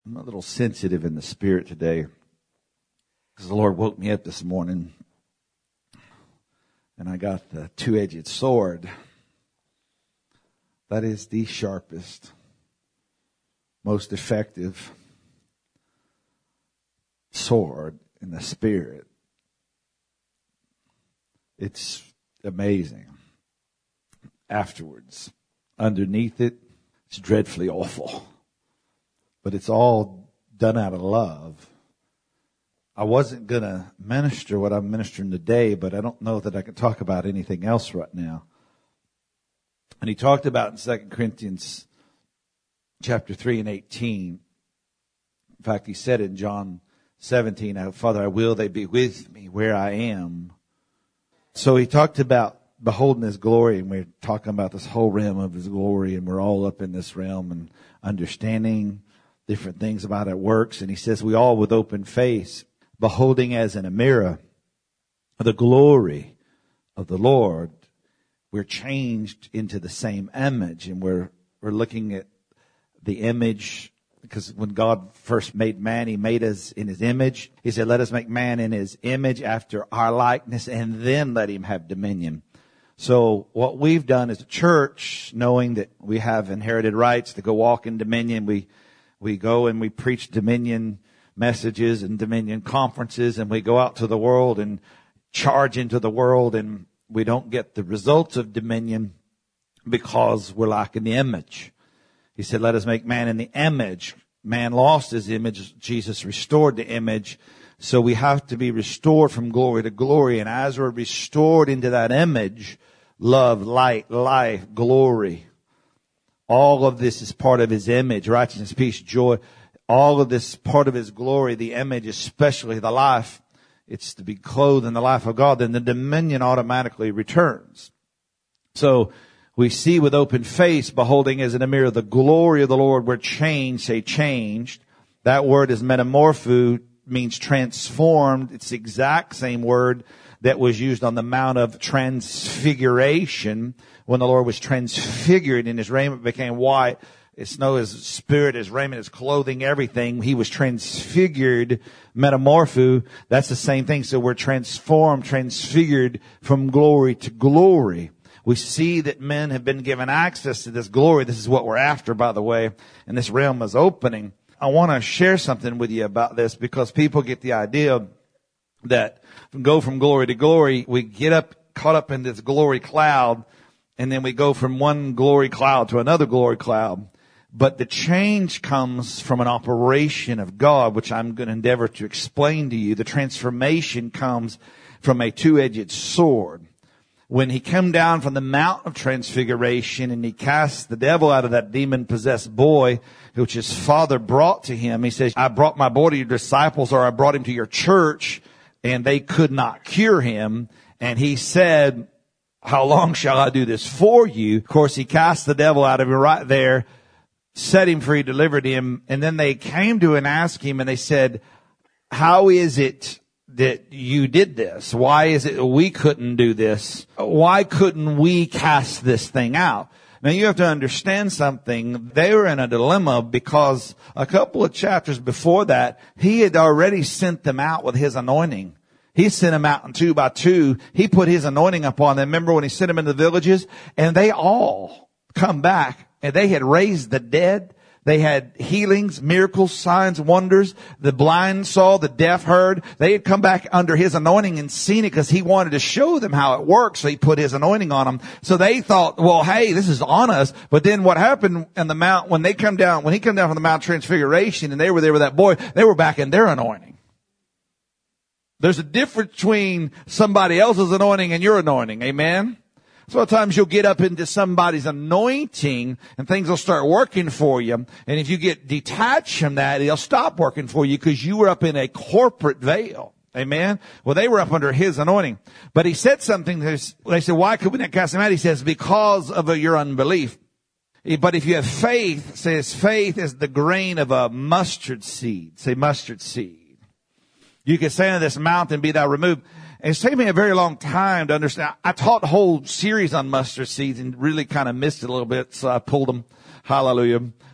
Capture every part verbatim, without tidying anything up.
I'm a little sensitive in the spirit today because the Lord woke me up this morning and I got the two-edged sword. That is the sharpest, most effective sword in the spirit. It's amazing. Afterwards, underneath it, it's dreadfully awful. But it's all done out of love. I wasn't going to minister what I'm ministering today, but I don't know that I can talk about anything else right now. And he talked about in Second Corinthians chapter three and eighteen. In fact, he said in John seventeen, Father, I will they be with me where I am. So he talked about beholding his glory, and we're talking about this whole realm of his glory, and we're all up in this realm and understanding different things about how it works. And he says, we all with open face, beholding as in a mirror the glory of the Lord, we're changed into the same image. And we're, we're looking at the image, because when God first made man, he made us in his image. He said, let us make man in his image after our likeness, and then let him have dominion. So what we've done as a church, knowing that we have inherited rights to go walk in dominion, we We go and we preach dominion messages and dominion conferences, and we go out to the world and charge into the world, and we don't get the results of dominion because we're lacking the image. He said, let us make man in the image. Man lost his image. Jesus restored the image. So we have to be restored from glory to glory. And as we're restored into that image, love, light, life, glory, all of this is part of his image, righteousness, peace, joy. All of this is part of his glory, the image, especially the life. It's to be clothed in the life of God. Then the dominion automatically returns. So we see with open face, beholding as in a mirror the glory of the Lord. We're changed, say changed. That word is metamorpho, means transformed. It's the exact same word that was used on the Mount of Transfiguration, when the Lord was transfigured and his raiment became white. It's no, his spirit, his raiment, his clothing, everything. He was transfigured, metamorpho. That's the same thing. So we're transformed, transfigured from glory to glory. We see that men have been given access to this glory. This is what we're after, by the way. And this realm is opening. I want to share something with you about this, because people get the idea that go from glory to glory, we get up, caught up in this glory cloud, and then we go from one glory cloud to another glory cloud. But the change comes from an operation of God, which I'm going to endeavor to explain to you. The transformation comes from a two-edged sword. When he came down from the Mount of Transfiguration and he cast the devil out of that demon-possessed boy, which his father brought to him, he says, I brought my boy to your disciples, or I brought him to your church, and they could not cure him. And he said, how long shall I do this for you? Of course, he cast the devil out of him right there, set him free, delivered him. And then they came to and asked him, and they said, how is it that you did this? Why is it we couldn't do this? Why couldn't we cast this thing out? Now you have to understand something. They were in a dilemma because a couple of chapters before that, he had already sent them out with his anointing. He sent them out in two by two. He put his anointing upon them. Remember when he sent them into the villages? And they all come back, and they had raised the dead. They had healings, miracles, signs, wonders. The blind saw, the deaf heard. They had come back under his anointing and seen it because he wanted to show them how it works. So he put his anointing on them. So they thought, well, hey, this is on us. But then what happened in the mount, when they come down, when he came down from the Mount Transfiguration and they were there with that boy, they were back in their anointing. There's a difference between somebody else's anointing and your anointing. Amen. Sometimes you'll get up into somebody's anointing and things will start working for you. And if you get detached from that, it'll stop working for you because you were up in a corporate veil. Amen. Well, they were up under his anointing. But he said something. They said, why could we not cast him out? He says, because of your unbelief. But if you have faith, says faith is the grain of a mustard seed. Say mustard seed. You can say on this mountain, be thou removed. And it's taken me a very long time to understand. I taught a whole series on mustard seeds and really kind of missed it a little bit, so I pulled them. Hallelujah.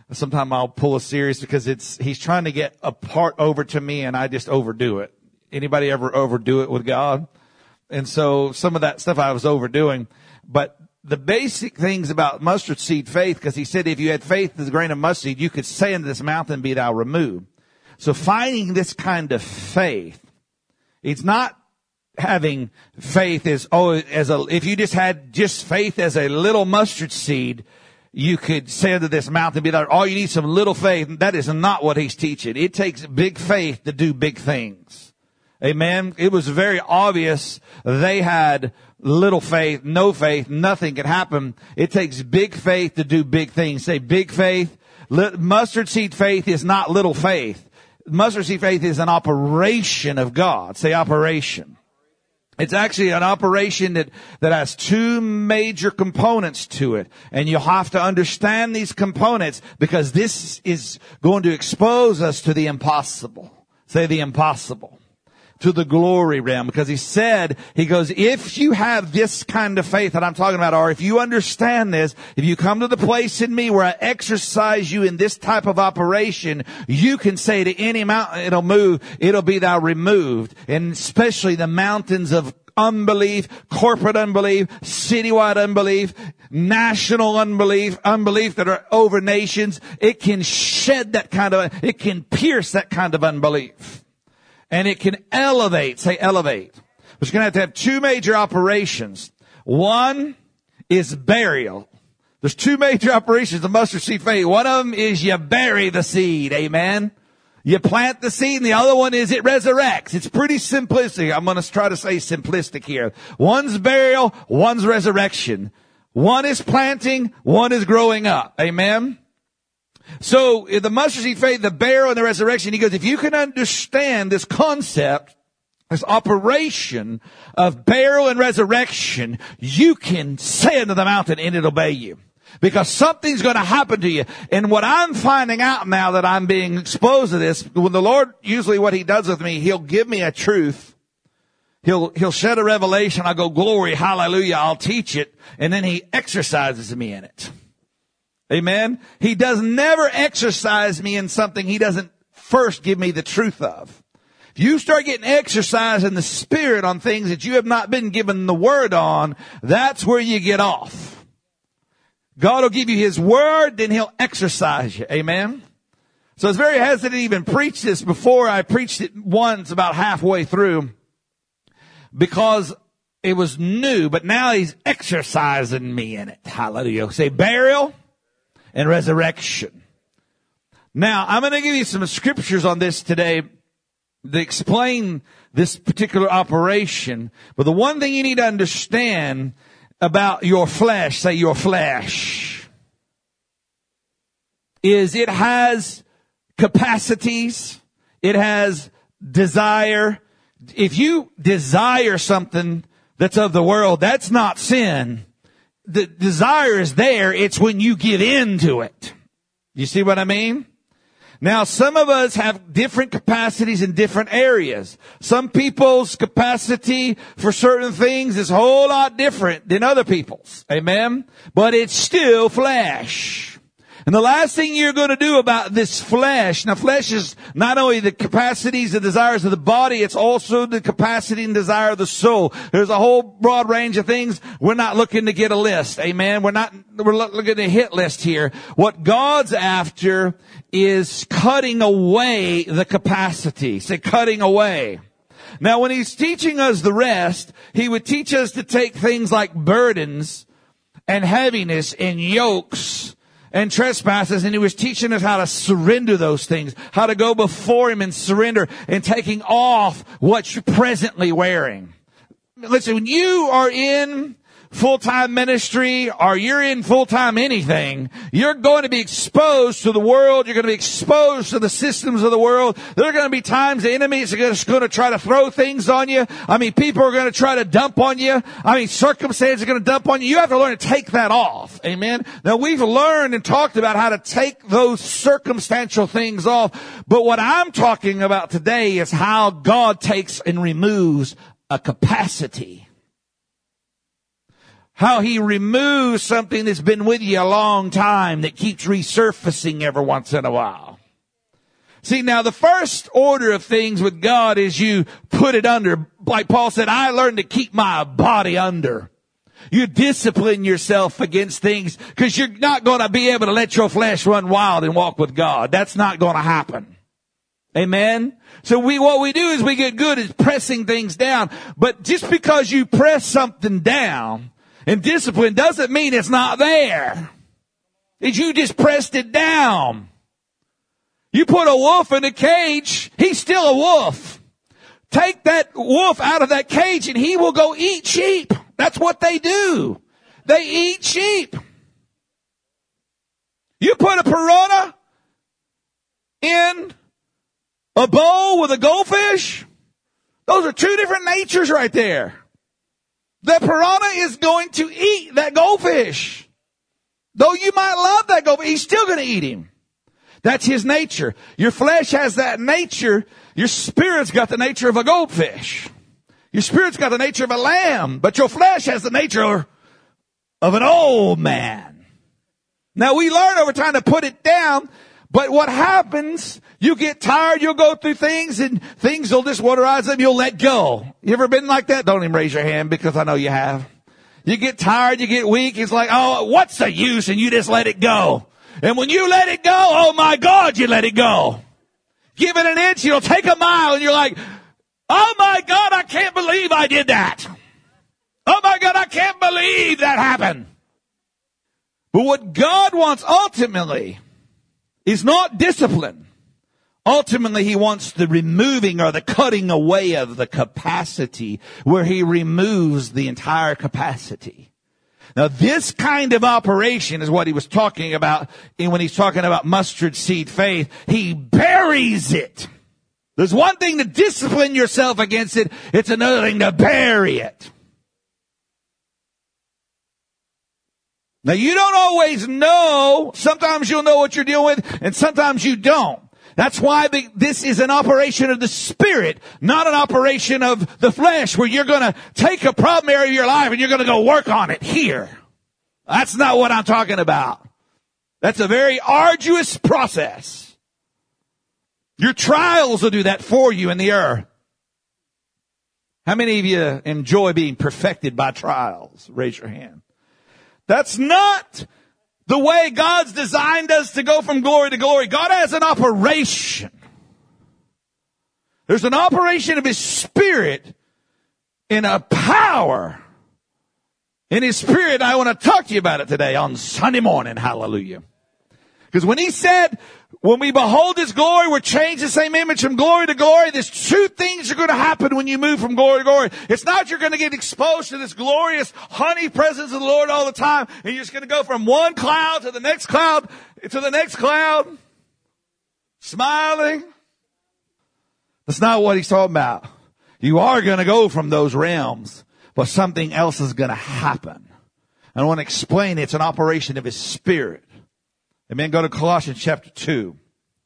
Sometimes I'll pull a series because it's, he's trying to get a part over to me and I just overdo it. Anybody ever overdo it with God? And so some of that stuff I was overdoing. But the basic things about mustard seed faith, because he said if you had faith as a grain of mustard seed, you could say unto this mountain, be thou removed. So finding this kind of faith, it's not having faith as, oh, as a, if you just had just faith as a little mustard seed, you could say unto this mountain, be there. Oh, you need some little faith. That is not what he's teaching. It takes big faith to do big things. Amen. It was very obvious they had little faith, no faith, nothing could happen. It takes big faith to do big things. Say big faith. Mustard seed faith is not little faith. Mustard seed faith is an operation of God. Say operation. It's actually an operation that, that has two major components to it. And you have to understand these components because this is going to expose us to the impossible. Say the impossible. To the glory realm. Because he said, he goes, if you have this kind of faith that I'm talking about, or if you understand this, if you come to the place in me where I exercise you in this type of operation, you can say to any mountain, it'll move, it'll be thou removed. And especially the mountains of unbelief, corporate unbelief, citywide unbelief, national unbelief, unbelief that are over nations. It can shed that kind of, it can pierce that kind of unbelief. And it can elevate, say elevate. But you're going to have to have two major operations. One is burial. There's two major operations of mustard seed faith. One of them is you bury the seed. Amen. You plant the seed, and the other one is it resurrects. It's pretty simplistic. I'm going to try to say simplistic here. One's burial, one's resurrection. One is planting, one is growing up. Amen. So the mustard seed faith, the burial and the resurrection, he goes, if you can understand this concept, this operation of burial and resurrection, you can say unto the mountain and it'll obey you. Because something's going to happen to you. And what I'm finding out now that I'm being exposed to this, when the Lord, usually what he does with me, he'll give me a truth. He'll, he'll shed a revelation. I'll go, glory, hallelujah, I'll teach it. And then he exercises me in it. Amen. He does never exercise me in something he doesn't first give me the truth of. If you start getting exercise in the spirit on things that you have not been given the word on, that's where you get off. God will give you his word, then he'll exercise you. Amen. So I was very hesitant to even preach this before. I preached it once about halfway through because it was new, but now he's exercising me in it. Hallelujah. Say burial and resurrection. Now, I'm going to give you some scriptures on this today that explain this particular operation. But the one thing you need to understand about your flesh, say your flesh, is it has capacities. It has desire. If you desire something that's of the world, that's not sin. The desire is there. It's when you give in to it. You see what I mean? Now, some of us have different capacities in different areas. Some people's capacity for certain things is a whole lot different than other people's. Amen? But it's still flesh. And the last thing you're going to do about this flesh, now flesh is not only the capacities and desires of the body, it's also the capacity and desire of the soul. There's a whole broad range of things. We're not looking to get a list. Amen. We're not, we're looking at a hit list here. What God's after is cutting away the capacity. Say cutting away. Now when he's teaching us the rest, he would teach us to take things like burdens and heaviness and yokes and trespasses, and he was teaching us how to surrender those things, how to go before him and surrender and taking off what you're presently wearing. Listen, when you are in full-time ministry or you're in full-time anything, you're going to be exposed to the world. You're going to be exposed to the systems of the world. There are going to be times the enemies are just going to try to throw things on you. I mean, people are going to try to dump on you. I mean, circumstances are going to dump on you. You have to learn to take that off. Amen. Now, we've learned and talked about how to take those circumstantial things off. But what I'm talking about today is how God takes and removes a capacity. how he removes something that's been with you a long time that keeps resurfacing every once in a while. See, now the first order of things with God is you put it under. Like Paul said, I learned to keep my body under. You discipline yourself against things because you're not going to be able to let your flesh run wild and walk with God. That's not going to happen. Amen? So we, what we do is we get good at pressing things down. But just because you press something down and discipline doesn't mean it's not there. It's you just pressed it down. You put a wolf in a cage, he's still a wolf. Take that wolf out of that cage and he will go eat sheep. That's what they do. They eat sheep. You put a piranha in a bowl with a goldfish, those are two different natures right there. The piranha is going to eat that goldfish. Though you might love that goldfish, he's still going to eat him. That's his nature. Your flesh has that nature. Your spirit's got the nature of a goldfish. Your spirit's got the nature of a lamb, but your flesh has the nature of an old man. Now we learn over time to put it down, but what happens, you get tired, you'll go through things and things will just waterize them, you'll let go. You ever been like that? Don't even raise your hand because I know you have. You get tired, you get weak, it's like, oh, what's the use? And you just let it go. And when you let it go, oh my God, you let it go. Give it an inch, you'll take a mile, and you're like, oh my God, I can't believe I did that. Oh my God, I can't believe that happened. But what God wants ultimately is not discipline. Ultimately, he wants the removing or the cutting away of the capacity where he removes the entire capacity. Now, this kind of operation is what he was talking about when he's talking about mustard seed faith. He buries it. There's one thing to discipline yourself against it. It's another thing to bury it. Now, you don't always know. Sometimes you'll know what you're dealing with, and sometimes you don't. That's why this is an operation of the Spirit, not an operation of the flesh, where you're going to take a problem area of your life and you're going to go work on it here. That's not what I'm talking about. That's a very arduous process. Your trials will do that for you in the earth. How many of you enjoy being perfected by trials? Raise your hand. That's not the way God's designed us to go from glory to glory. God has an operation. There's an operation of His Spirit in a power in His Spirit. I want to talk to you about it today on Sunday morning. Hallelujah. Because when He said, when we behold His glory, we're changed the same image from glory to glory. There's two things are going to happen when you move from glory to glory. It's not you're going to get exposed to this glorious honey presence of the Lord all the time, and you're just going to go from one cloud to the next cloud to the next cloud, smiling. That's not what He's talking about. You are going to go from those realms, but something else is going to happen. I want to explain it's an operation of His Spirit. Amen. Go to Colossians chapter two.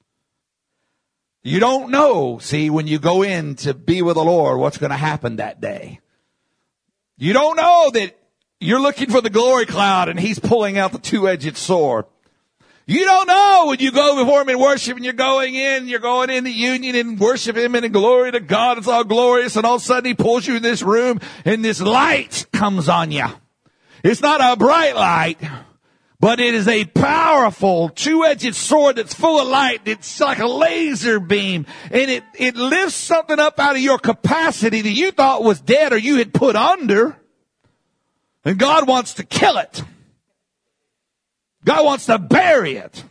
You don't know, see, when you go in to be with the Lord, what's going to happen that day. You don't know that you're looking for the glory cloud and He's pulling out the two-edged sword. You don't know when you go before Him in worship and you're going in, you're going in the union and worship Him and in glory to God. It's all glorious, and all of a sudden He pulls you in this room and this light comes on you. It's not a bright light, but it is a powerful two-edged sword that's full of light. It's like a laser beam. And it, it lifts something up out of your capacity that you thought was dead or you had put under. And God wants to kill it. God wants to bury it.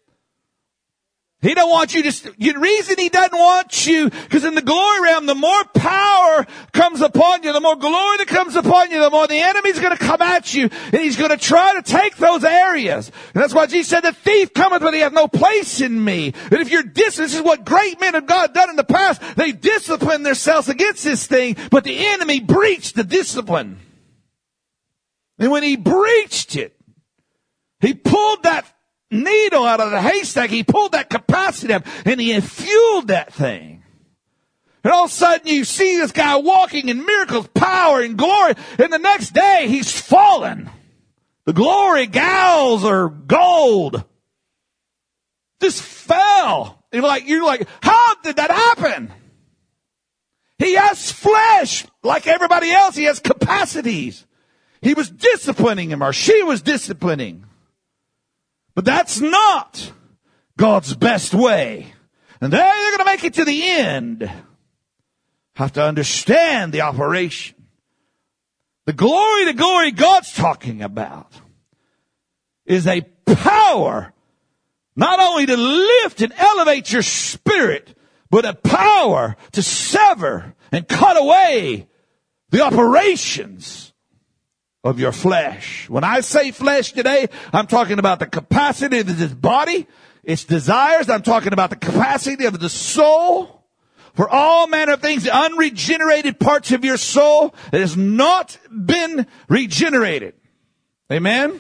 He don't want you to, the reason He doesn't want you, because in the glory realm, the more power comes upon you, the more glory that comes upon you, the more the enemy's going to come at you, and he's going to try to take those areas. And that's why Jesus said, the thief cometh, but he hath no place in me. And if you're dis, this is what great men of God done in the past. They disciplined themselves against this thing, but the enemy breached the discipline. And when he breached it, he pulled that needle out of the haystack. He pulled that capacity up and He fueled that thing. And all of a sudden you see this guy walking in miracles, power, and glory. And the next day he's fallen. The glory gals are gold. Just fell. You're like, you're like, how did that happen? He has flesh like everybody else. He has capacities. He was disciplining him, or she was disciplining. But that's not God's best way. And they're going to make it to the end. Have to understand the operation. The glory to glory God's talking about is a power not only to lift and elevate your spirit, but a power to sever and cut away the operations of your flesh. When I say flesh today, I'm talking about the capacity of this body, its desires. I'm talking about the capacity of the soul for all manner of things, the unregenerated parts of your soul that has not been regenerated. Amen?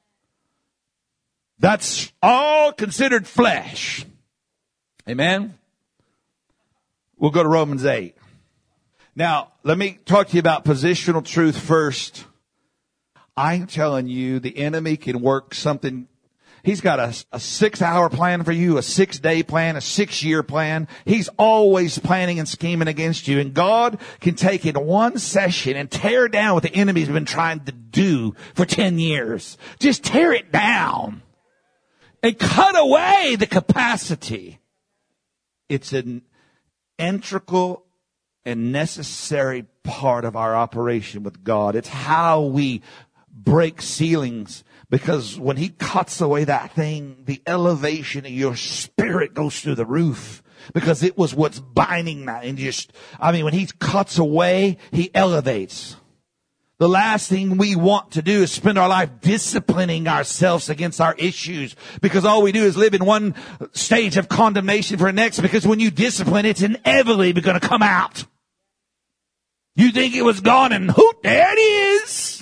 That's all considered flesh. Amen? We'll go to Romans eight. Now, let me talk to you about positional truth first. I'm telling you, the enemy can work something. He's got a, a six-hour plan for you, a six-day plan, a six-year plan. He's always planning and scheming against you. And God can take in one session and tear down what the enemy's been trying to do for ten years. Just tear it down and cut away the capacity. It's an integral and necessary part of our operation with God. It's how we break ceilings, because when he cuts away that thing, the elevation of your spirit goes through the roof, because it was what's binding that. And just, I mean, when he cuts away, he elevates. The last thing we want to do is spend our life disciplining ourselves against our issues, because all we do is live in one stage of condemnation for the next, because when you discipline, it's inevitably going to come out. You think it was gone, and hoot, there it is.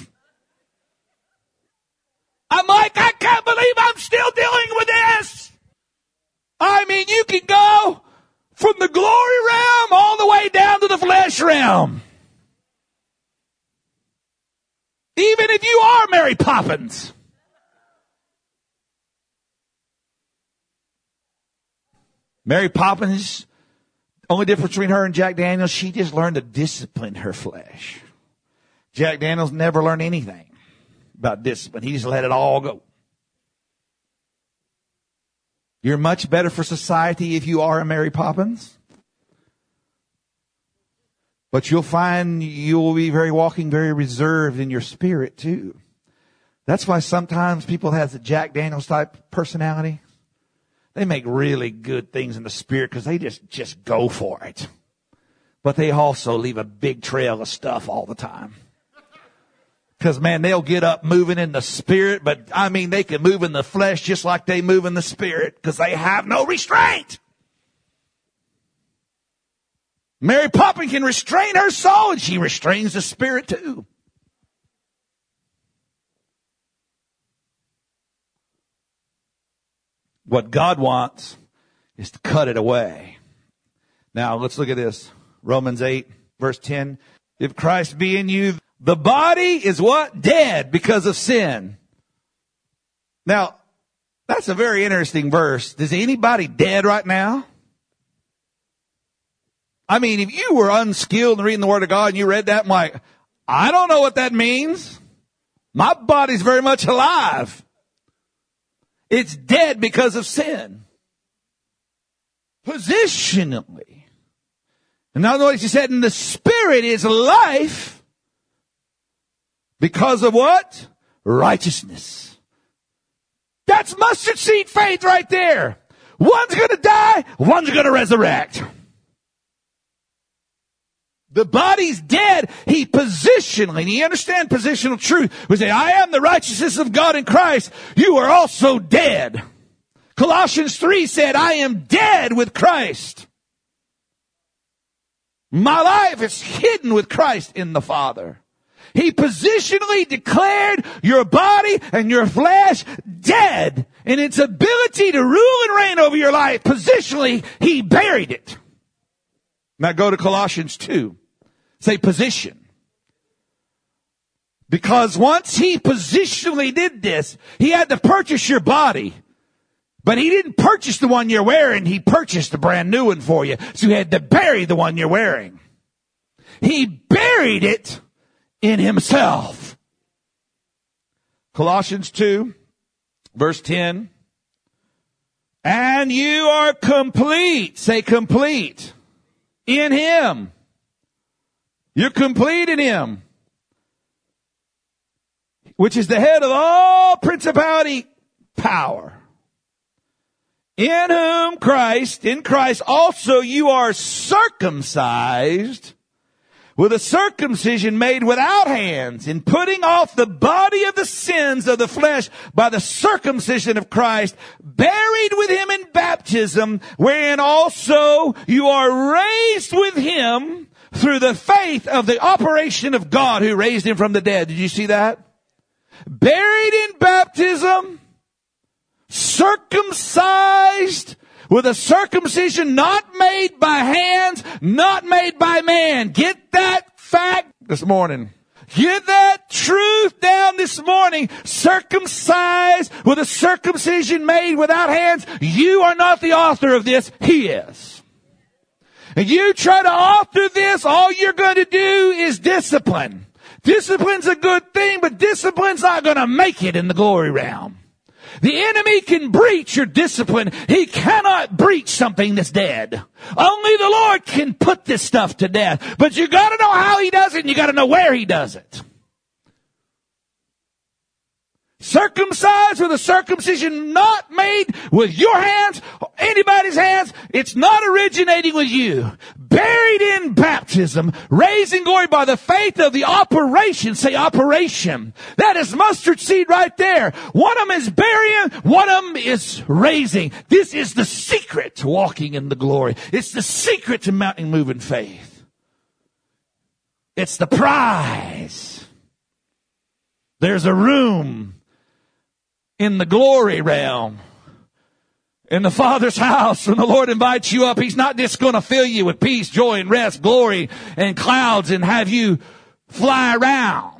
I'm like, I can't believe I'm still dealing with this. I mean, you can go from the glory realm all the way down to the flesh realm. Even if you are Mary Poppins. Mary Poppins, only difference between her and Jack Daniels, she just learned to discipline her flesh. Jack Daniels never learned anything about discipline. He just let it all go. You're much better for society if you are a Mary Poppins. But you'll find you'll be very walking, very reserved in your spirit too. That's why sometimes people have the Jack Daniels type personality. They make really good things in the spirit because they just, just go for it. But they also leave a big trail of stuff all the time. Because, man, they'll get up moving in the spirit, but, I mean, they can move in the flesh just like they move in the spirit because they have no restraint. Mary Poppins can restrain her soul, and she restrains the spirit too. What God wants is to cut it away. Now, let's look at this. Romans eight, verse ten. If Christ be in you, the body is what? Dead because of sin. Now, that's a very interesting verse. Is anybody dead right now? I mean, if you were unskilled in reading the Word of God and you read that, I'm like, I don't know what that means. My body's very much alive. It's dead because of sin. Positionally. In other words, he said, in the spirit is life because of what? Righteousness. That's mustard seed faith right there. One's going to die, one's going to resurrect. The body's dead. He positionally, and you understand positional truth. We say, I am the righteousness of God in Christ. You are also dead. Colossians three said, I am dead with Christ. My life is hidden with Christ in the Father. He positionally declared your body and your flesh dead in its ability to rule and reign over your life. Positionally, he buried it. Now go to Colossians two. Say position. Because once he positionally did this, he had to purchase your body. But he didn't purchase the one you're wearing. He purchased a brand new one for you. So he had to bury the one you're wearing. He buried it in himself. Colossians two, verse ten. And you are complete. Say complete. In him. You're complete in him. Which is the head of all principality, power. In whom Christ, in Christ also you are circumcised with a circumcision made without hands, in putting off the body of the sins of the flesh by the circumcision of Christ, buried with him in baptism, wherein also you are raised with him through the faith of the operation of God who raised him from the dead. Did you see that? Buried in baptism, circumcised with a circumcision not made by hands, not made by man. Get that fact this morning. Get that truth down this morning. Circumcised with a circumcision made without hands. You are not the author of this. He is. And you try to author this, all you're going to do is discipline. Discipline's a good thing, but discipline's not going to make it in the glory realm. The enemy can breach your discipline. He cannot breach something that's dead. Only the Lord can put this stuff to death. But you got to know how he does it, and you got to know where he does it. Circumcised with a circumcision not made with your hands, or anybody's hands. It's not originating with you. Buried in baptism, raised in glory by the faith of the operation. Say operation. That is mustard seed right there. One of them is burying, one of them is raising. This is the secret to walking in the glory. It's the secret to mountain moving faith. It's the prize. There's a room in the glory realm, in the Father's house. When the Lord invites you up, he's not just going to fill you with peace, joy, and rest, glory, and clouds and have you fly around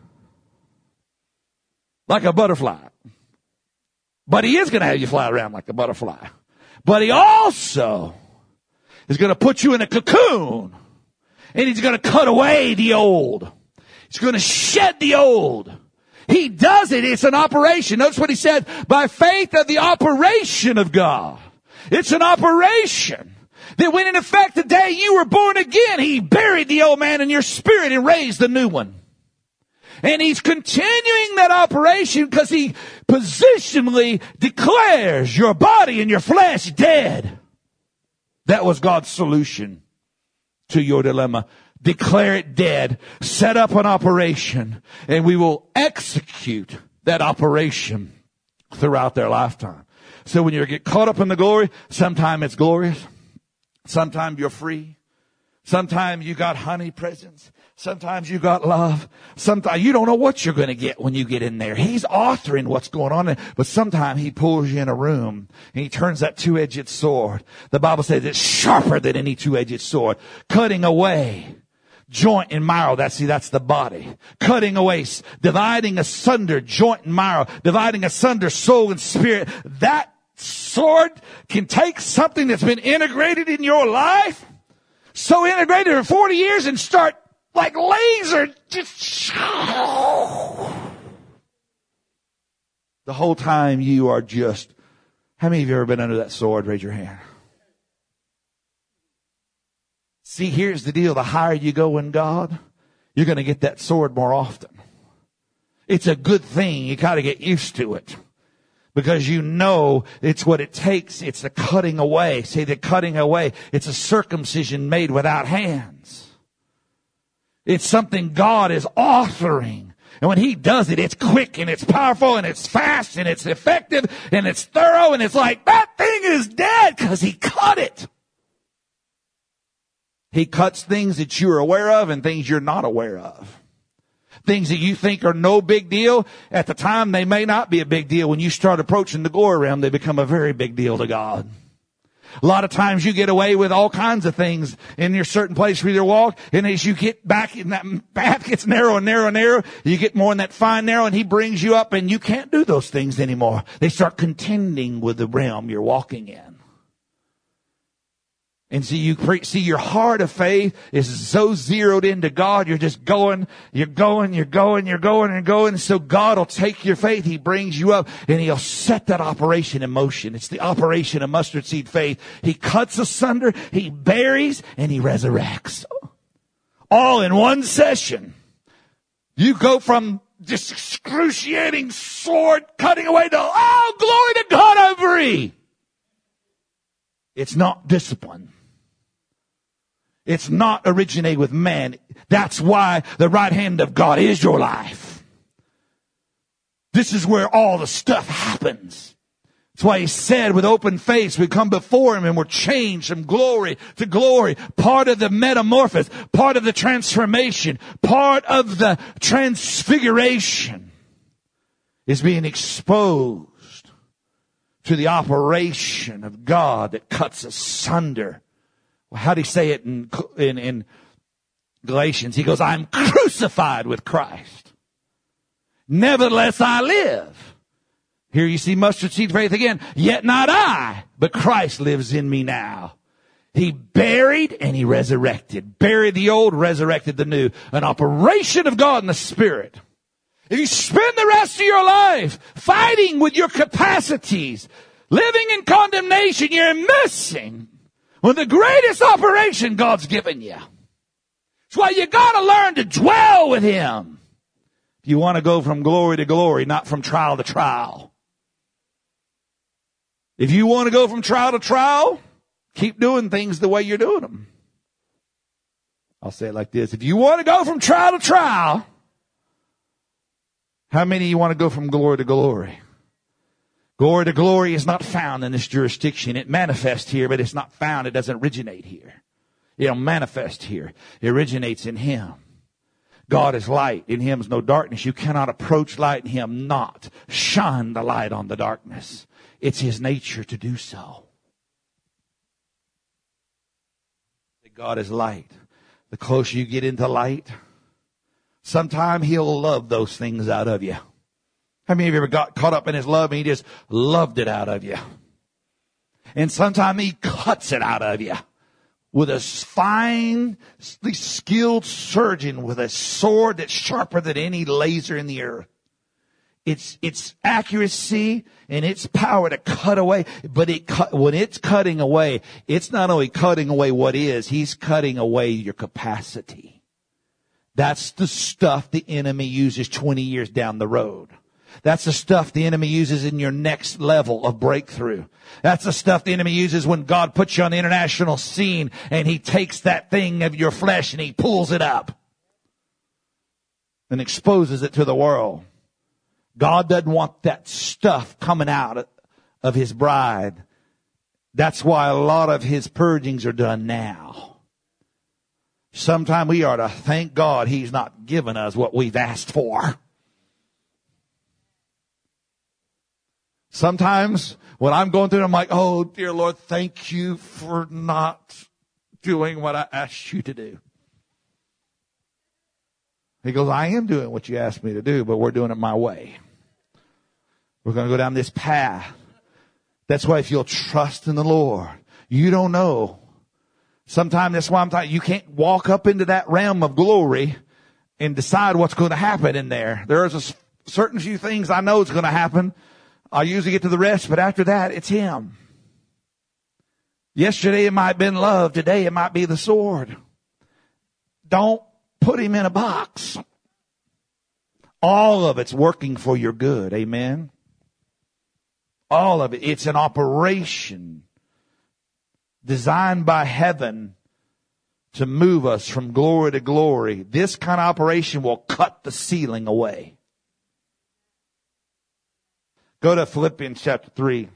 like a butterfly. But he is going to have you fly around like a butterfly. But he also is going to put you in a cocoon, and he's going to cut away the old. He's going to shed the old. He does it. It's an operation. Notice what he said. By faith of the operation of God. It's an operation that went in effect the day you were born again. He buried the old man in your spirit and raised the new one. And he's continuing that operation because he positionally declares your body and your flesh dead. That was God's solution to your dilemma. Declare it dead, set up an operation, and we will execute that operation throughout their lifetime. So when you get caught up in the glory, sometime it's glorious, sometime you're free, sometime you got honey presents, sometimes you got love, sometimes you don't know what you're going to get when you get in there. He's authoring what's going on, but sometimes he pulls you in a room and he turns that two-edged sword. The Bible says it's sharper than any two-edged sword, cutting away joint and marrow. That's, see, that's the body. Cutting away, dividing asunder joint and marrow, dividing asunder soul and spirit. That sword can take something that's been integrated in your life, so integrated for forty years, and start like laser. Just the whole time you are just, how many of you have ever been under that sword? Raise your hand. See, here's the deal. The higher you go in God, you're going to get that sword more often. It's a good thing. You got to get used to it because you know it's what it takes. It's the cutting away. See, the cutting away. It's a circumcision made without hands. It's something God is authoring. And when he does it, it's quick and it's powerful and it's fast and it's effective and it's thorough. And it's like, that thing is dead because he cut it. He cuts things that you're aware of and things you're not aware of. Things that you think are no big deal, at the time they may not be a big deal. When you start approaching the glory realm, they become a very big deal to God. A lot of times you get away with all kinds of things in your certain place where you walk. And as you get back in that path gets narrow and narrow and narrow, you get more in that fine narrow and he brings you up and you can't do those things anymore. They start contending with the realm you're walking in. And so you pre- see your heart of faith is so zeroed into God. You're just going, you're going, you're going, you're going and going. And so God will take your faith. He brings you up and he'll set that operation in motion. It's the operation of mustard seed faith. He cuts asunder, he buries, and he resurrects. All in one session. You go from this excruciating sword cutting away to, oh, glory to God, I'm free. It's not discipline. It's not originated with man. That's why the right hand of God is your life. This is where all the stuff happens. That's why he said with open face, we come before him and we're changed from glory to glory. Part of the metamorphosis, part of the transformation, part of the transfiguration is being exposed to the operation of God that cuts asunder. Well, how do he say it in, in, in Galatians? He goes, I'm crucified with Christ. Nevertheless I live. Here you see mustard seed faith again. Yet not I, but Christ lives in me now. He buried and he resurrected. Buried the old, resurrected the new. An operation of God in the Spirit. If you spend the rest of your life fighting with your capacities, living in condemnation, you're missing one of the greatest operation God's given you. That's why you got to learn to dwell with him. If you want to go from glory to glory, not from trial to trial. If you want to go from trial to trial, keep doing things the way you're doing them. I'll say it like this. If you want to go from trial to trial, how many of you want to go from glory to glory? Glory to glory is not found in this jurisdiction. It manifests here, but it's not found. It doesn't originate here. It'll manifest here. It originates in him. God is light. In him is no darkness. You cannot approach light in him not shine the light on the darkness. It's his nature to do so. God is light. The closer you get into light, sometime he'll love those things out of you. How many of you ever got caught up in his love and he just loved it out of you? And sometimes he cuts it out of you with a fine, skilled surgeon with a sword that's sharper than any laser in the earth. It's, it's accuracy and its power to cut away. But it cut, when it's cutting away, it's not only cutting away what is, he's cutting away your capacity. That's the stuff the enemy uses twenty years down the road. That's the stuff the enemy uses in your next level of breakthrough. That's the stuff the enemy uses when God puts you on the international scene and he takes that thing of your flesh and he pulls it up and exposes it to the world. God doesn't want that stuff coming out of his bride. That's why a lot of his purgings are done now. Sometime we ought to thank God he's not given us what we've asked for. Sometimes when I'm going through it, I'm like, oh, dear Lord, thank you for not doing what I asked you to do. He goes, I am doing what you asked me to do, but we're doing it my way. We're going to go down this path. That's why if you'll trust in the Lord, you don't know. Sometimes that's why I'm telling you, you can't walk up into that realm of glory and decide what's going to happen in there. There's a certain few things I know is going to happen. I usually get to the rest, but after that, it's him. Yesterday it might have been love. Today it might be the sword. Don't put him in a box. All of it's working for your good. Amen. All of it. It's an operation designed by heaven to move us from glory to glory. This kind of operation will cut the ceiling away. Go to Philippians chapter three.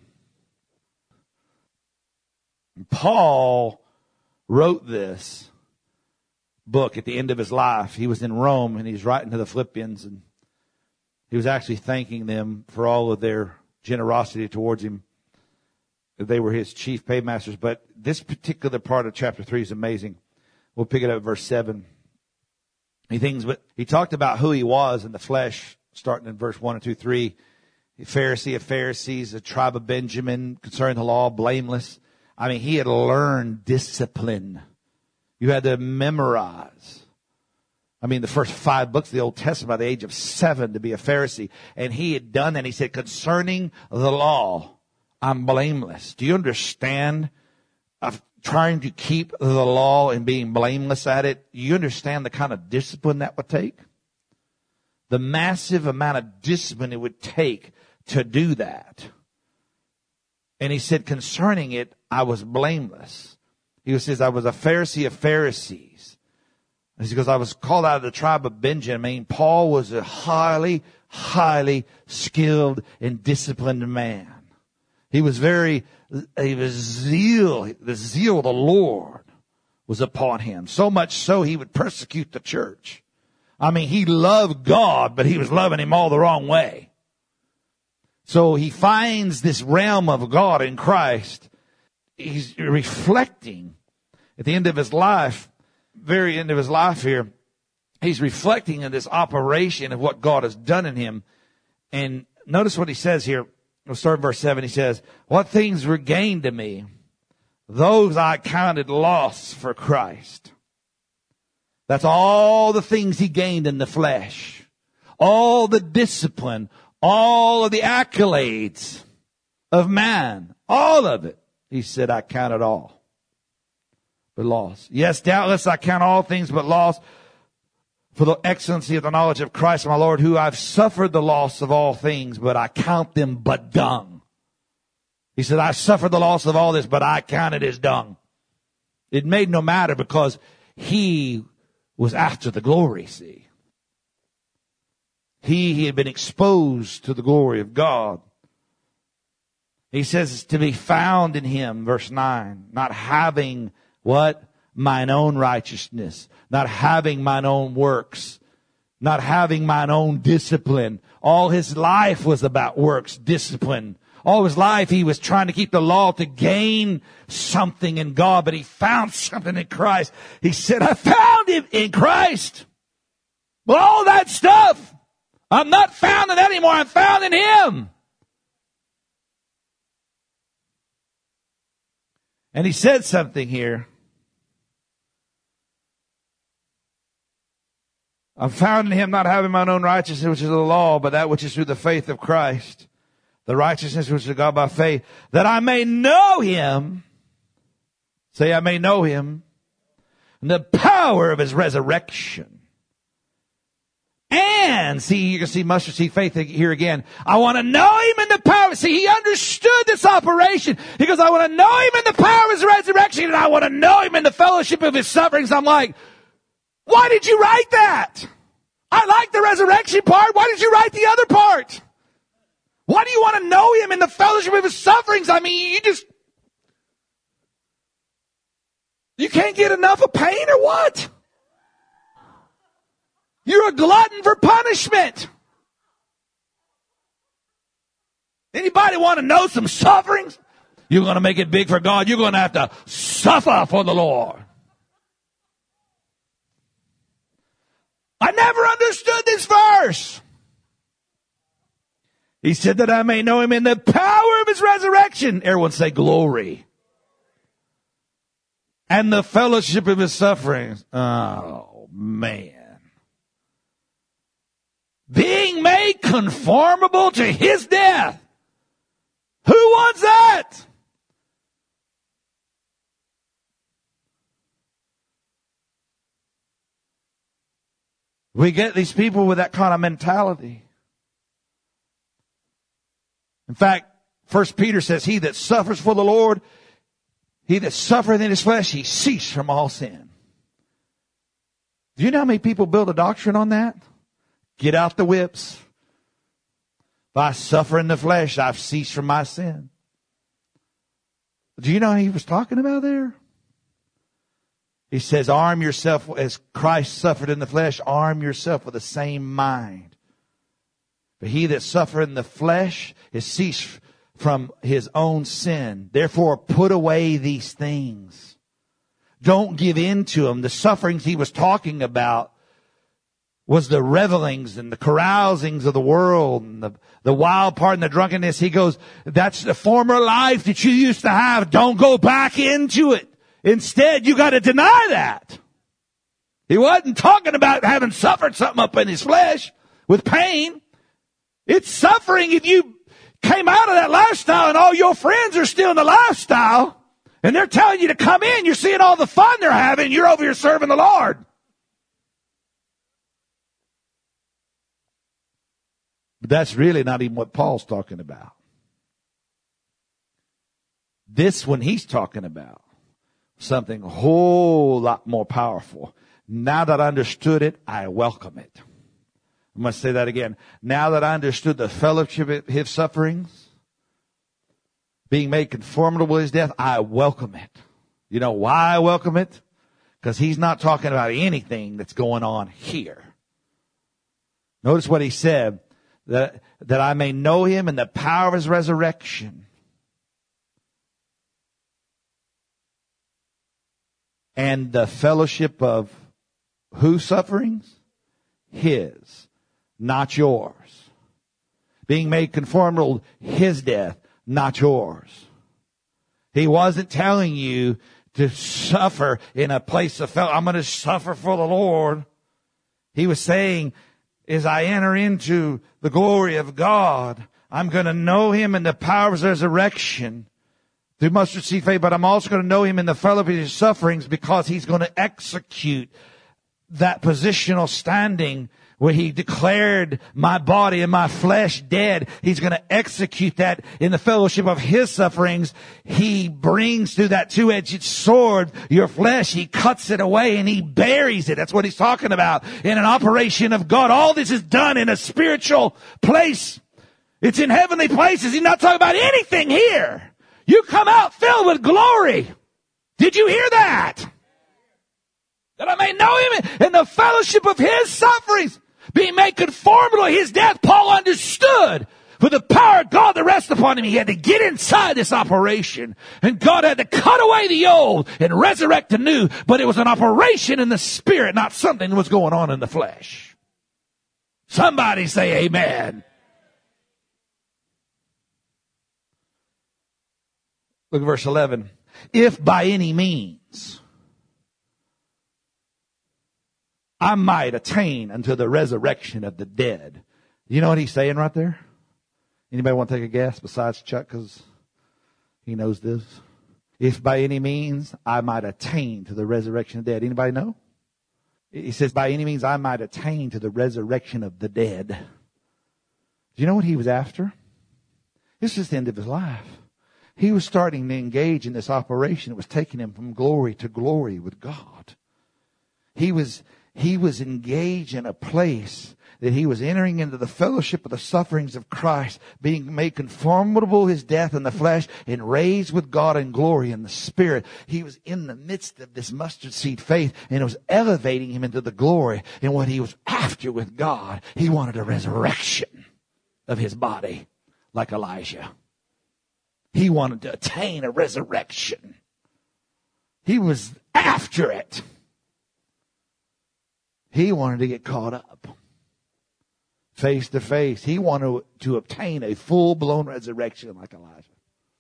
Paul wrote this book at the end of his life. He was in Rome and he's writing to the Philippians, and he was actually thanking them for all of their generosity towards him. They were his chief paymasters. But this particular part of chapter three is amazing. We'll pick it up at verse seven. He thinks, but he talked about who he was in the flesh, starting in verse one and two, three. A Pharisee of Pharisees, a tribe of Benjamin, concerning the law, blameless. I mean, he had learned discipline. You had to memorize. I mean, the first five books of the Old Testament by the age of seven to be a Pharisee. And he had done that. He said, concerning the law, I'm blameless. Do you understand of trying to keep the law and being blameless at it? You understand the kind of discipline that would take? The massive amount of discipline it would take to do that. And he said, concerning it, I was blameless. He says, I was a Pharisee of Pharisees. It's because I was called out of the tribe of Benjamin. Paul was a highly, highly skilled and disciplined man. He was very, he was zeal, the zeal of the Lord was upon him. So much so he would persecute the church. I mean, he loved God, but he was loving him all the wrong way. So he finds this realm of God in Christ. He's reflecting at the end of his life, very end of his life here. He's reflecting on this operation of what God has done in him. And notice what he says here. We'll start in verse seven. He says, what things were gained to me, those I counted loss for Christ. That's all the things he gained in the flesh. All the discipline, all of the accolades of man, all of it. He said, I count it all but loss. Yes, doubtless I count all things but loss for the excellency of the knowledge of Christ my Lord, who I've suffered the loss of all things, but I count them but dung. He said, I suffered the loss of all this, but I count it as dung. It made no matter because he was after the glory, see. He, he had been exposed to the glory of God. He says to be found in him, verse nine, not having what? Mine own righteousness, not having mine own works, not having mine own discipline. All his life was about works, discipline. All his life he was trying to keep the law to gain something in God, but he found something in Christ. He said, I found him in Christ. Well, all that stuff, I'm not found in that anymore. I'm found in him. And he said something here. I'm found in him, not having mine own righteousness, which is the law, but that which is through the faith of Christ. The righteousness which is of God by faith, that I may know him. Say, I may know him. And the power of his resurrection. And, see, you can see mustard seed faith here again. I want to know him in the power. See, he understood this operation. He goes, I want to know him in the power of his resurrection, and I want to know him in the fellowship of his sufferings. I'm like, why did you write that? I like the resurrection part. Why did you write the other part? Why do you want to know him in the fellowship of his sufferings? I mean, you just, you can't get enough of pain or what? You're a glutton for punishment. Anybody want to know some sufferings? You're going to make it big for God. You're going to have to suffer for the Lord. I never understood this verse. He said that I may know him in the power of his resurrection. Everyone say glory. And the fellowship of his sufferings. Oh, man. Being made conformable to his death. Who wants that? We get these people with that kind of mentality. In fact, First Peter says, he that suffers for the Lord, he that suffereth in his flesh, he ceased from all sin. Do you know how many people build a doctrine on that? Get out the whips. If I suffer in the flesh, I've ceased from my sin. Do you know what he was talking about there? He says, arm yourself as Christ suffered in the flesh, arm yourself with the same mind. But he that suffereth in the flesh is ceased from his own sin. Therefore, put away these things. Don't give in to them. The sufferings he was talking about was the revelings and the carousings of the world and the, the wild part and the drunkenness. He goes, that's the former life that you used to have. Don't go back into it. Instead, you got to deny that. He wasn't talking about having suffered something up in his flesh with pain. It's suffering if you came out of that lifestyle and all your friends are still in the lifestyle and they're telling you to come in. You're seeing all the fun they're having. You're over here serving the Lord. But that's really not even what Paul's talking about. This one he's talking about, something a whole lot more powerful. Now that I understood it, I welcome it. I'm going to say that again. Now that I understood the fellowship of his sufferings, being made conformable to his death, I welcome it. You know why I welcome it? Because he's not talking about anything that's going on here. Notice what he said, that, that I may know him in the power of his resurrection. And the fellowship of whose sufferings? His, not yours. Being made conformable to his death, not yours. He wasn't telling you to suffer in a place of fellowship. I'm going to suffer for the Lord. He was saying, as I enter into the glory of God, I'm going to know him in the power of his resurrection through mustard seed faith, but I'm also going to know him in the fellowship of his sufferings because he's going to execute that positional standing where he declared my body and my flesh dead. He's going to execute that in the fellowship of his sufferings. He brings through that two-edged sword your flesh. He cuts it away and he buries it. That's what he's talking about in an operation of God. All this is done in a spiritual place. It's in heavenly places. He's not talking about anything here. You come out filled with glory. Did you hear that? That I may know him in the fellowship of his sufferings, being made conformable to his death. Paul understood for the power of God that rests upon him. He had to get inside this operation, and God had to cut away the old and resurrect the new. But it was an operation in the spirit, not something that was going on in the flesh. Somebody say amen. Look at verse eleven. If by any means I might attain unto the resurrection of the dead. You know what he's saying right there? Anybody want to take a guess besides Chuck, because he knows this? If by any means I might attain to the resurrection of the dead. Anybody know? He says, by any means I might attain to the resurrection of the dead. Do you know what he was after? This is the end of his life. He was starting to engage in this operation that was taking him from glory to glory with God. He was He was engaged in a place that he was entering into the fellowship of the sufferings of Christ, being made conformable to his death in the flesh and raised with God in glory in the spirit. He was in the midst of this mustard seed faith, and it was elevating him into the glory. And what he was after with God, he wanted a resurrection of his body like Elijah. He wanted to attain a resurrection. He was after it. He wanted to get caught up face to face. He wanted to obtain a full-blown resurrection like Elijah.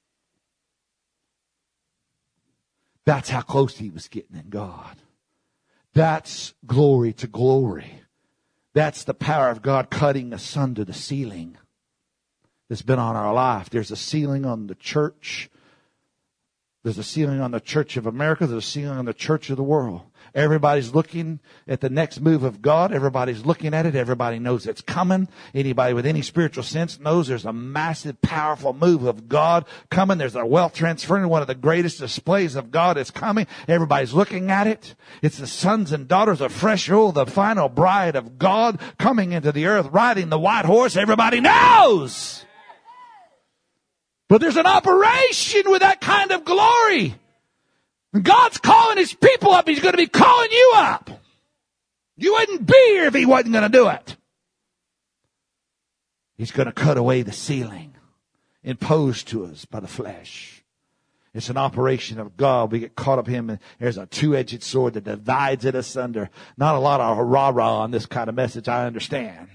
That's how close he was getting in God. That's glory to glory. That's the power of God cutting asunder the ceiling that's been on our life. There's a ceiling on the church. There's a ceiling on the Church of America. There's a ceiling on the church of the world. Everybody's looking at the next move of God. Everybody's looking at it. Everybody knows it's coming. Anybody with any spiritual sense knows there's a massive, powerful move of God coming. There's a wealth transfer. One of the greatest displays of God is coming. Everybody's looking at it. It's the sons and daughters of fresh oil, the final bride of God coming into the earth, riding the white horse. Everybody knows. But there's an operation with that kind of glory. God's calling his people up. He's going to be calling you up. You wouldn't be here if he wasn't going to do it. He's going to cut away the ceiling. imposed to us by the flesh. It's an operation of God. We get caught up in him, and there's a two-edged sword that divides it asunder. Not a lot of rah-rah on this kind of message, I understand.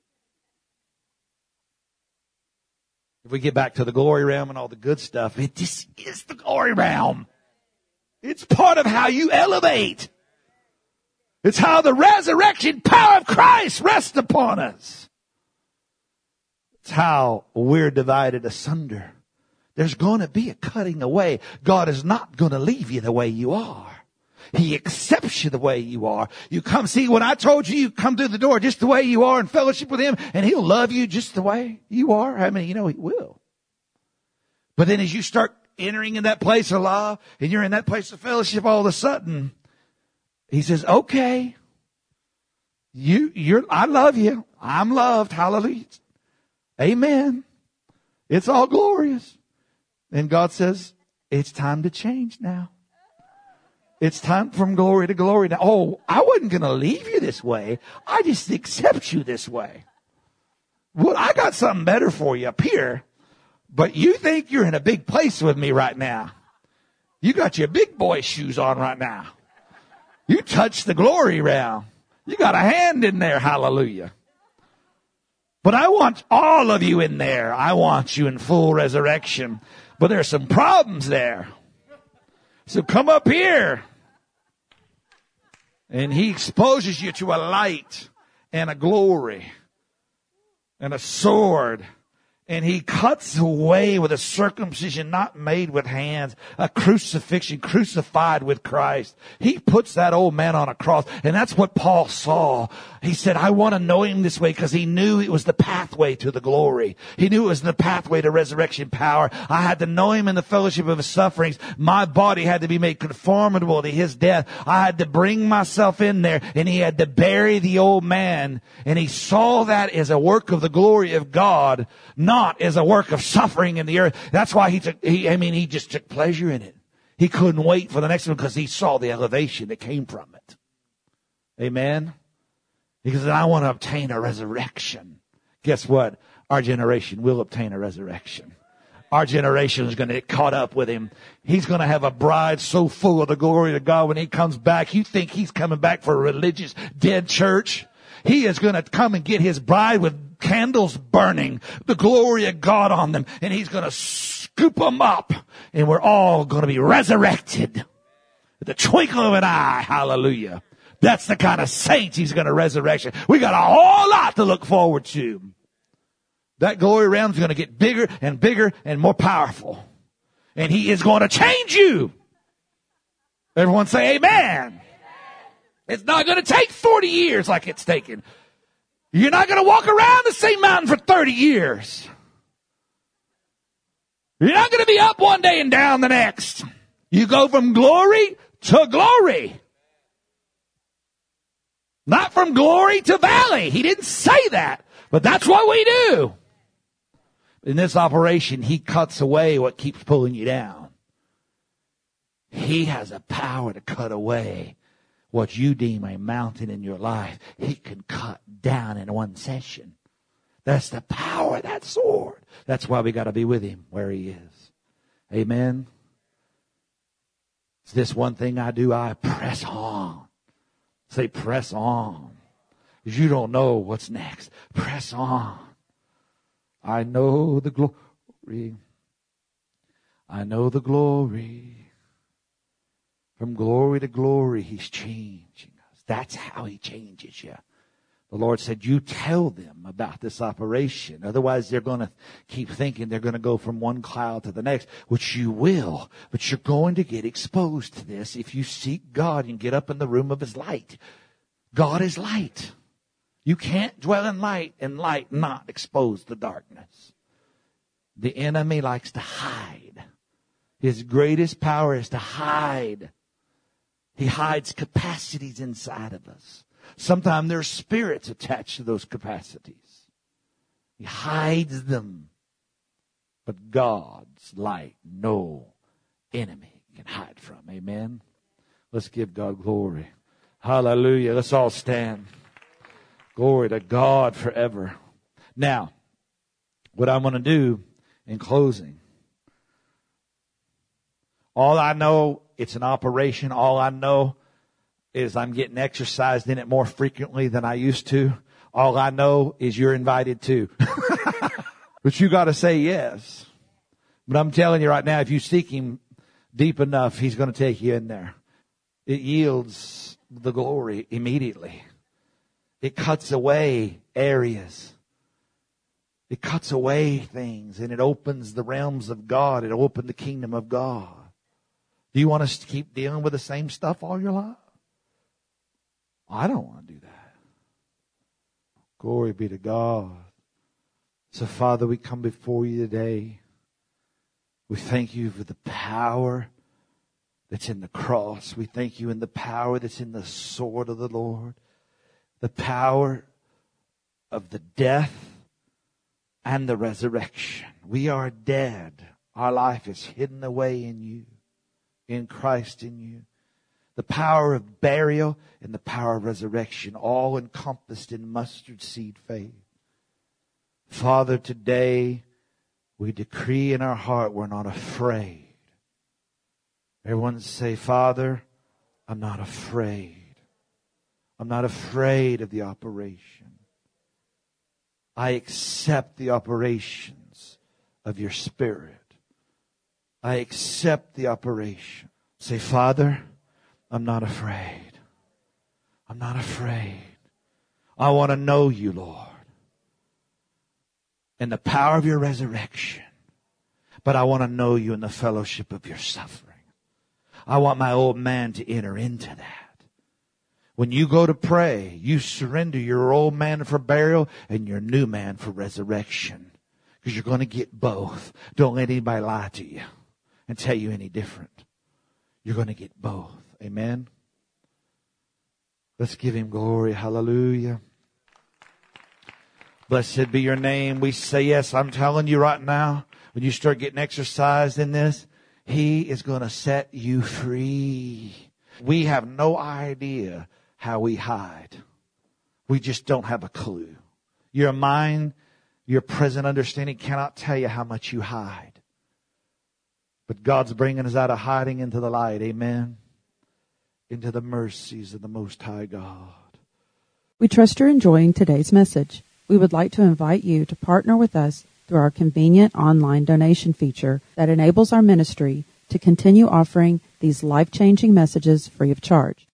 If we get back to the glory realm and all the good stuff, it just is the glory realm. It's part of how you elevate. It's how the resurrection power of Christ rests upon us. It's how we're divided asunder. There's going to be a cutting away. God is not going to leave you the way you are. He accepts you the way you are. You come, see, when I told you, you come through the door just the way you are in fellowship with him, and he'll love you just the way you are. I mean, you know, he will. But then as you start entering in that place of love, and you're in that place of fellowship, all of a sudden, he says, okay, you, you're, I love you. I'm loved. Hallelujah. Amen. It's all glorious. And God says, it's time to change now. It's time from glory to glory. Now, oh, I wasn't going to leave you this way. I just accept you this way. Well, I got something better for you up here. But you think you're in a big place with me right now. You got your big boy shoes on right now. You touched the glory realm. You got a hand in there. Hallelujah. But I want all of you in there. I want you in full resurrection. But there's some problems there. So come up here. And he exposes you to a light and a glory and a sword. And he cuts away with a circumcision not made with hands, a crucifixion, crucified with Christ. He puts that old man on a cross. And that's what Paul saw. He said, I want to know him this way, because he knew it was the pathway to the glory. He knew it was the pathway to resurrection power. I had to know him in the fellowship of his sufferings. My body had to be made conformable to his death. I had to bring myself in there, and he had to bury the old man. And he saw that as a work of the glory of God, not Not as a work of suffering in the earth. That's why he took, he, I mean, he just took pleasure in it. He couldn't wait for the next one because he saw the elevation that came from it. Amen. Because I want to obtain a resurrection. Guess what? Our generation will obtain a resurrection. Our generation is going to get caught up with him. He's going to have a bride so full of the glory of God when he comes back. You think he's coming back for a religious dead church? He is going to come and get his bride with candles burning, the glory of God on them, and he's going to scoop them up, and we're all going to be resurrected at the twinkle of an eye. Hallelujah. That's the kind of saints he's going to resurrect. We got a whole lot to look forward to. That glory realm is going to get bigger and bigger and more powerful, and he is going to change you. Everyone say amen. It's not going to take forty years like it's taken. You're not going to walk around the same mountain for thirty years. You're not going to be up one day and down the next. You go from glory to glory. Not from glory to valley. He didn't say that, but that's what we do. In this operation, he cuts away what keeps pulling you down. He has a power to cut away what you deem a mountain in your life. He can cut down in one session. That's the power of that sword. That's why we got to be with him where he is. Amen. It's this one thing I do. I press on. Say press on. Because you don't know what's next. Press on. I know the glory. I know the glory. From glory to glory, he's changing us. That's how he changes you. The Lord said, you tell them about this operation. Otherwise, they're going to keep thinking they're going to go from one cloud to the next, which you will. But you're going to get exposed to this if you seek God and get up in the room of his light. God is light. You can't dwell in light and light not expose the darkness. The enemy likes to hide. His greatest power is to hide. He hides capacities inside of us. Sometimes there's spirits attached to those capacities. He hides them. But God's light, no enemy can hide from. Amen. Let's give God glory. Hallelujah. Let's all stand. Glory to God forever. Now, what I'm going to do In closing, all I know, it's an operation. All I know is I'm getting exercised in it more frequently than I used to. All I know is you're invited too. But you got to say yes. But I'm telling you right now, if you seek him deep enough, he's going to take you in there. It yields the glory immediately. It cuts away areas. It cuts away things, and it opens the realms of God. It opens the kingdom of God. Do you want us to keep dealing with the same stuff all your life? I don't want to do that. Glory be to God. So, Father, we come before you today. We thank you for the power that's in the cross. We thank you in the power that's in the sword of the Lord. The power of the death and the resurrection. We are dead. Our life is hidden away in you, in Christ in you. The power of burial and the power of resurrection, all encompassed in mustard seed faith. Father, today we decree in our heart we're not afraid. Everyone say, Father, I'm not afraid. I'm not afraid of the operation. I accept the operations of your Spirit. I accept the operation. Say, Father, I'm not afraid. I'm not afraid. I want to know you, Lord, in the power of your resurrection. But I want to know you in the fellowship of your suffering. I want my old man to enter into that. When you go to pray, you surrender your old man for burial and your new man for resurrection. Because you're going to get both. Don't let anybody lie to you and tell you any different. You're going to get both. Amen. Let's give him glory. Hallelujah. Blessed be your name. We say yes. I'm telling you right now, when you start getting exercised in this, he is going to set you free. We have no idea how we hide. We just don't have a clue. Your mind, your present understanding cannot tell you how much you hide. But God's bringing us out of hiding into the light. Amen. Into the mercies of the Most High God. We trust you're enjoying today's message. We would like to invite you to partner with us through our convenient online donation feature that enables our ministry to continue offering these life-changing messages free of charge.